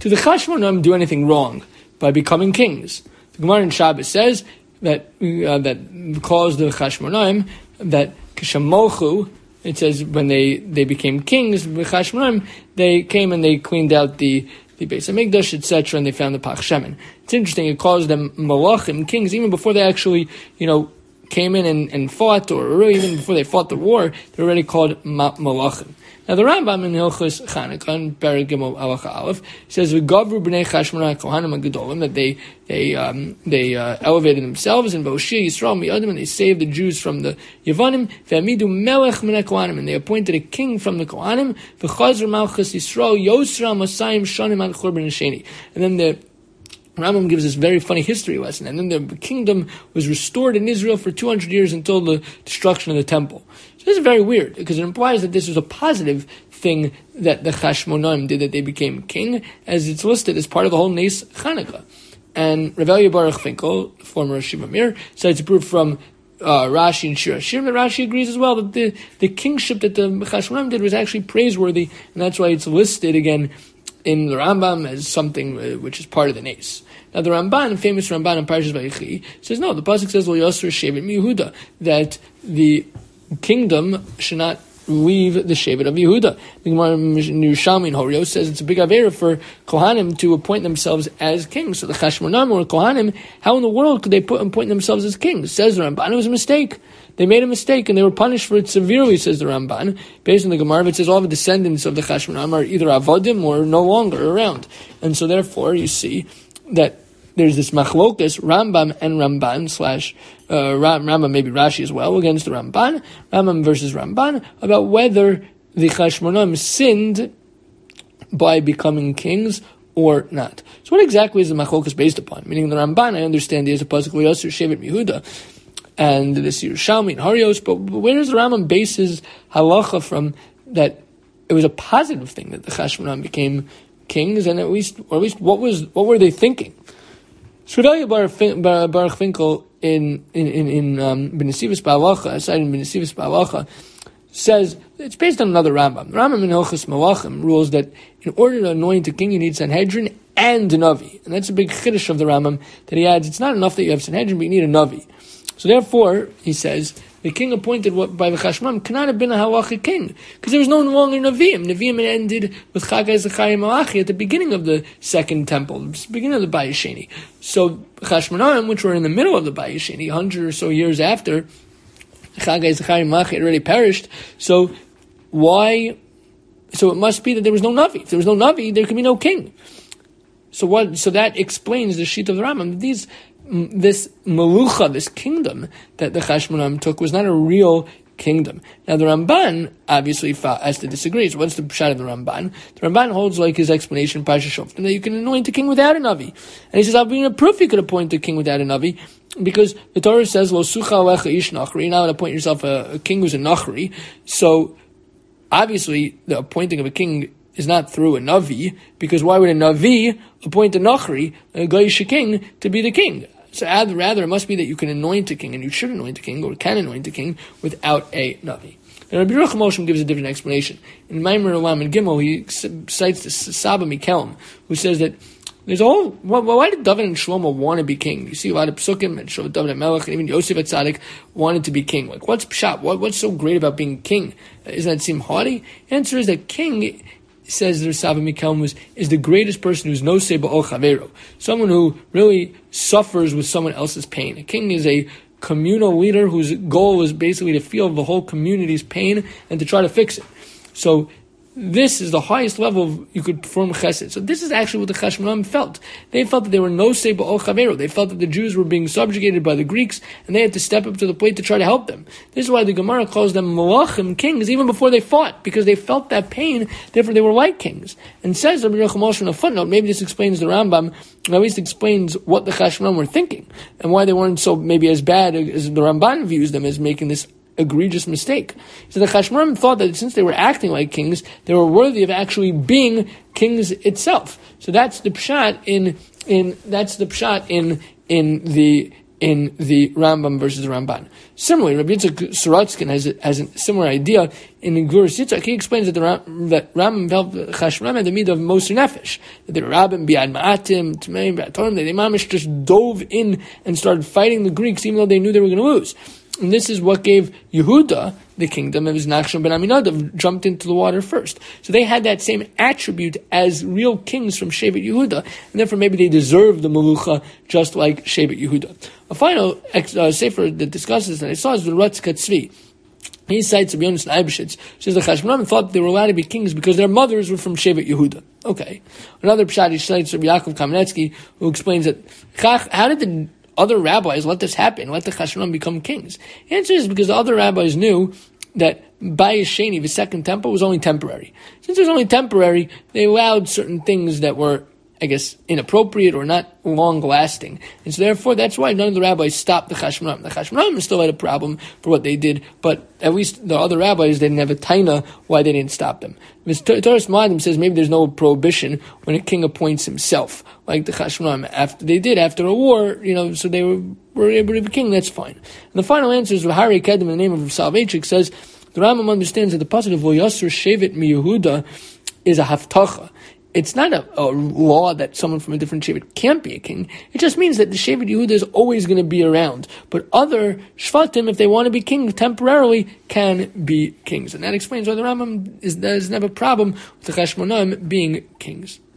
Did the Chashmonaim do anything wrong by becoming kings? The Gemara in Shabbos says that calls the Chashmonaim that Kishamochu. It says when they became kings, the Chashmonaim, they came and they cleaned out the Beis Hamikdash, etc., and they found the Pach Shemen. It's interesting. It calls them Malachim, kings, even before they actually, came in and fought, or even before they fought the war. They're already called Malachim. Now the Rambam in Hilchos Chanukah in Perek Gimel Halacha Aleph says v'gavru b'nei Chashmonai Kohanim HaGedolim, that they elevated themselves in Voshia Yisrael Mi'adim, and they saved the Jews from the Yevanim. V'amidu melech minei Kohanim, and they appointed a king from the Kohanim. V'chazar Malchus Yisrael Yosra Masayim Shanim Ad Churban Sheni. And then the Rambam gives this very funny history lesson, and then the kingdom was restored in Israel for 200 years until the destruction of the temple. So this is very weird, because it implies that this was a positive thing that the Chashmonaim did, that they became king, as it's listed as part of the whole Nes Chanukah. And Rav Elia Baruch Finkel, former Shiva Mir, cites a proof from Rashi and Shir Hashirim that Rashi agrees as well that the kingship that the Chashmonaim did was actually praiseworthy, and that's why it's listed again in the Rambam as something which is part of the Nes. Now the Ramban, famous Ramban in Parshas Vayechi, says no. The pasuk says Lo Yosr Shevet MiYehuda, that the kingdom should not leave the Shevet of Yehuda. The Gemara in Yerushalmi in Horio says it's a big avera for Kohanim to appoint themselves as kings. So the Chashmonaim or Kohanim, how in the world could they appoint themselves as kings? Says the Ramban, it was a mistake. They made a mistake and they were punished for it severely, says the Ramban. Based on the Gemara, it says all the descendants of the Chashmonaim are either avodim or no longer around. And so therefore, you see that there's this machlokas, Rambam and Ramban / Rambam, maybe Rashi as well, against the Ramban, Rambam versus Ramban, about whether the Chashmonaim sinned by becoming kings or not. So what exactly is the machlokas based upon? Meaning the Ramban, I understand there's a pasuk Yosef Shevet Yehuda, and this Yerushalmi and Harios, but where does the Rambam base his halacha from that it was a positive thing that the Chashmonaim became kings, and at least what were they thinking? Shrevelia Baruch Finkel in B'Nesivos Ba'alacha, cited in B'Nesivos Ba'alacha, says it's based on another Rambam. The Rambam in Hilchos Malachim rules that in order to anoint a king, you need Sanhedrin and a Navi, and that's a big chiddush of the Rambam that he adds. It's not enough that you have Sanhedrin, but you need a Navi. So therefore, he says, the king appointed by the Chashmonaim cannot have been a halachic king, because there was no longer Nevi'im. Nevi'im ended with Chagai Zechariah Malachi at the beginning of the second temple, the beginning of the Bayis Sheni. So Chashmonaim, which were in the middle of the Bayis Sheni, 100 or so years after Chagai Zechariah Malachi had already perished, so it must be that there was no Navi. If there was no Navi, there could be no king. So that explains the sheet of the Rambam. This Melucha, this kingdom that the Chashmonaim took, was not a real kingdom. Now the Ramban obviously has to disagree. So what's the pshat of the Ramban? The Ramban holds like his explanation, Parsha Shoftim, that you can anoint a king without a Navi. And he says, I'll bring a proof you could appoint a king without a Navi, because the Torah says, Lo sucha alecha ish nachri, you're not going to appoint yourself a king who's a nachri. So obviously the appointing of a king is not through a Navi, because why would a Navi appoint a nachri, a Goyish king, to be the king? So rather, it must be that you can anoint a king, and you should anoint a king, or can anoint a king, without a Navi. And Rabbi Yerucham Moshe gives a different explanation. In Maimer Olam and Gimel, he cites the Saba Mikelem, who says that there's a whole... Why did David and Shlomo want to be king? You see a lot of psukim, and David and Melech, and even Yosef Atzadik wanted to be king. Like, what's pshat? What's so great about being king? Doesn't that seem haughty? The answer is that king... says the Saba Mikelem is the greatest person who's no seba ol chavero, someone who really suffers with someone else's pain. A king is a communal leader whose goal is basically to feel the whole community's pain and to try to fix it. So this is the highest level you could perform chesed. So this is actually what the Chashmonaim felt. They felt that they were no seba ol chavero. They felt that the Jews were being subjugated by the Greeks, and they had to step up to the plate to try to help them. This is why the Gemara calls them malachim, kings, even before they fought, because they felt that pain, therefore they were like kings. And says Rabbi Yerucham Moshe in a footnote, maybe this explains the Rambam, or at least explains what the Chashmonaim were thinking, and why they weren't so maybe as bad as the Ramban views them as making this egregious mistake. So the Chashmonaim thought that since they were acting like kings, they were worthy of actually being kings itself. So that's the pshat in in the Rambam versus the Ramban. Similarly, Rabbi Yitzchak Sorotzkin has a similar idea in the Gvuras Yitzchak. He explains that that Rambam felt Chashmonaim had the midah of Moser Nefesh, that the Rabbim biad ma'atim, Tmeim biad Torim, that they mamish just dove in and started fighting the Greeks even though they knew they were going to lose. And this is what gave Yehuda the kingdom of his Nachshon ben Aminadav, jumped into the water first. So they had that same attribute as real kings from Shevet Yehuda, and therefore maybe they deserve the Melucha just like Shevet Yehuda. A final sefer that discusses that I saw is the Ratz Katzvi. He cites Rabbi Yonasan Eibeshitz, says the Chashmonaim thought they were allowed to be kings because their mothers were from Shevet Yehuda. Okay. Another Pshat, he cites Rabbi Yaakov Kamenetsky, who explains that, how did the other rabbis let this happen, let the Chashmonaim become kings? The answer is because the other rabbis knew that Bayis Sheni, the second temple, was only temporary. Since it was only temporary, they allowed certain things that were, I guess, inappropriate or not long-lasting. And so therefore, that's why none of the rabbis stopped the Chashmonaim. The Chashmonaim still had a problem for what they did, but at least the other rabbis didn't have a taina why they didn't stop them. Toras Moedim says maybe there's no prohibition when a king appoints himself, like the Chashmonaim after a war, so they were able to be king, that's fine. And the final answer is Hari Kedem in the name of Soloveitchik says, the Rambam understands that the pasuk of Lo Yasser Shevet Mi Yehuda is a haftacha. It's not a law that someone from a different Shevet can't be a king. It just means that the Shevet Yehuda is always going to be around. But other Shvatim, if they want to be king temporarily, can be kings. And that explains why the Rambam doesn't have a problem with the Chashmonaim being kings.